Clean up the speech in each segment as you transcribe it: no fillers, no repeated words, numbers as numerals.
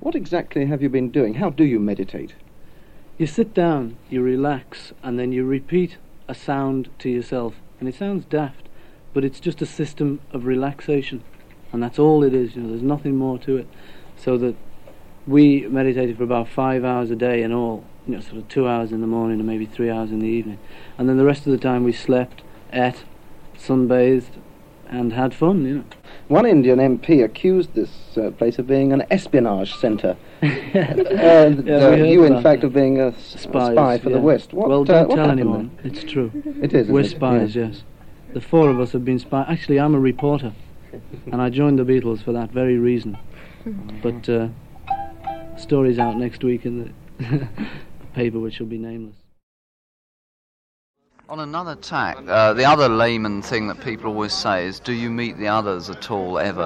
What exactly have you been doing? How do you meditate? You sit down, you relax, and then you repeat a sound to yourself. And it sounds daft, but it's just a system of relaxation. And that's all it is, there's nothing more to it. So that we meditated for about 5 hours a day in all, sort of 2 hours in the morning and maybe 3 hours in the evening. And then the rest of the time we slept, ate, sunbathed, and had fun, One Indian MP accused this place of being an espionage centre. You, in fact, of being a spy for the West. Well, don't tell anyone. It's true. It is. We're spies, yes. The four of us have been spies. Actually, I'm a reporter, and I joined the Beatles for that very reason. But story's out next week in the paper, which will be nameless. On another tack, the other layman thing that people always say is, do you meet the others at all, ever,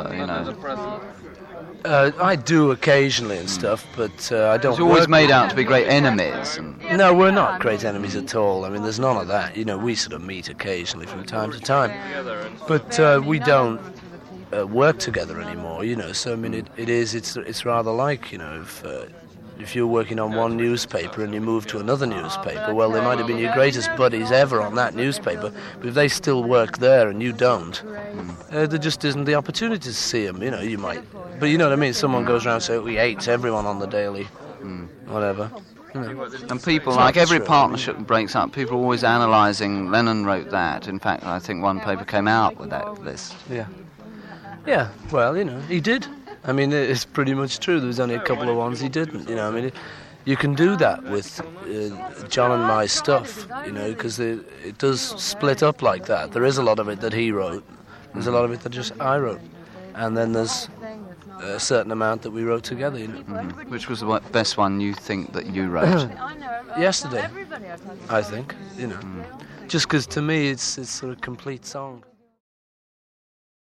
I do occasionally and stuff, but I don't. You're always made out to be great enemies. No, we're not great enemies at all. I mean, there's none of that. We sort of meet occasionally from time to time, but we don't work together anymore. So I mean, it's rather like if you're working on one newspaper and you move to another newspaper, well, they might have been your greatest buddies ever on that newspaper, but if they still work there and you don't, there just isn't the opportunity to see them. You might, but you know what I mean. Someone goes around and says, "We hate everyone on the Daily," whatever. And people, like every partnership breaks up, people are always analysing. Lennon wrote that. In fact, I think one paper came out with that list. Yeah. Well, he did. I mean, it's pretty much true. There was only a couple of ones he didn't. I mean, you can do that with John and my stuff, because it does split up like that. There is a lot of it that he wrote. There's a lot of it that just I wrote. And then there's a certain amount that we wrote together. Which was the best one you think that you wrote? Yesterday, I think. Just because to me it's sort of a complete song.